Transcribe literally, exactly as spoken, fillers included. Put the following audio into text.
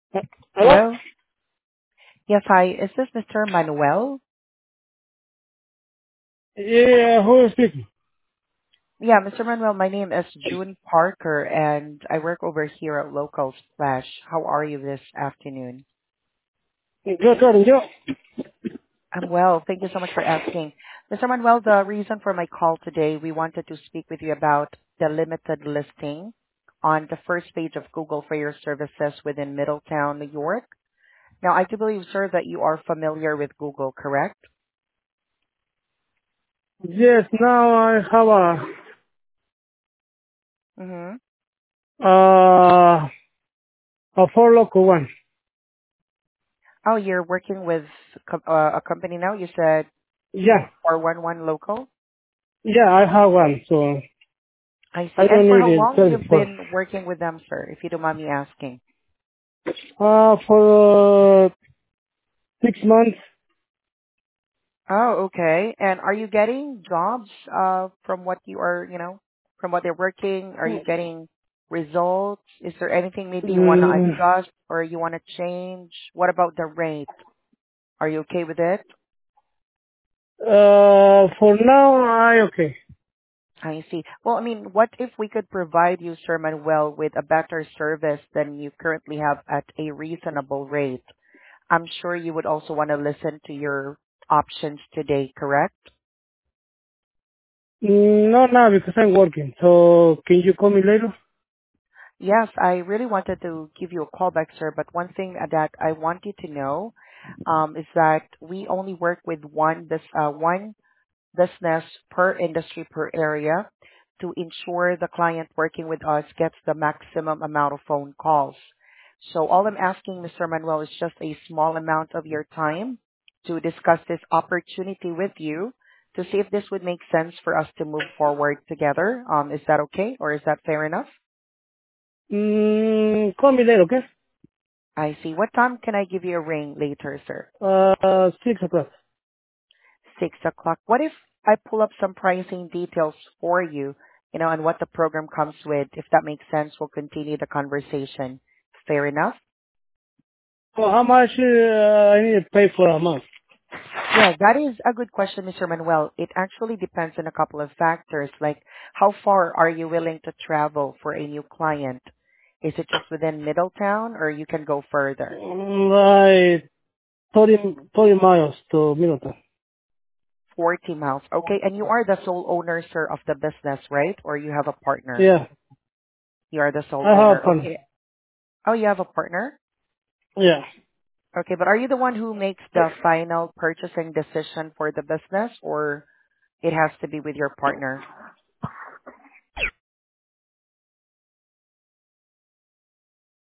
Uh, Hello? Hello? Yes, hi. Is this Mister Manuel? Yeah, who is speaking? Yeah, Mister Manuel, my name is June Parker, and I work over here at Local Splash. How are you this afternoon? Good, good, and you? I'm well. Thank you so much for asking. Mister Manuel, the reason for my call today, we wanted to speak with you about the limited listing on the first page of Google for your services within Middletown, New York. Now, I do believe, sir, that you are familiar with Google, correct? Yes, now I have a, Mm-hmm. uh, a four local one. Oh, you're working with co- uh, a company now? You said Yeah, four one one local? yeah, I have one, so I I see. And don't for need how it long you've twenty-four. been working with them, sir, if you don't mind me asking? Uh, for uh, six months, Oh, okay. And are you getting jobs uh from what you are, you know, from what they're working? Are you getting results? Is there anything maybe you want to mm, adjust or you want to change? What about the rate? Are you okay with it? uh, for now, I okay. I see. Well, I mean, what if we could provide you, Sir Manuel, with a better service than you currently have at a reasonable rate? I'm sure you would also want to listen to your options today, correct? Mm, not now because I'm working, so can you call me later? Yes, I really wanted to give you a call back, sir, but one thing that I want you to know um, is that we only work with one this uh, one business per industry per area to ensure the client working with us gets the maximum amount of phone calls. So all I'm asking, Mister Manuel, is just a small amount of your time to discuss this opportunity with you to see if this would make sense for us to move forward together. Um, is that okay, or is that fair enough? Mm, call me later, okay? I see. What time can I give you a ring later, sir? Uh, six o'clock. Six o'clock. What if I pull up some pricing details for you, you know, and what the program comes with? If that makes sense, we'll continue the conversation. Fair enough? So how much uh, I need to pay for a month? Yeah, that is a good question, Mister Manuel. It actually depends on a couple of factors, like how far are you willing to travel for a new client? Is it just within Middletown or you can go further? Mm, Like thirty, thirty miles to Middleton. forty miles. Okay, and you are the sole owner, sir, of the business, right? Or you have a partner? Yeah, You are the sole I have a owner. partner. Okay. Oh, you have a partner? Yeah. Okay, but are you the one who makes the final purchasing decision for the business or it has to be with your partner?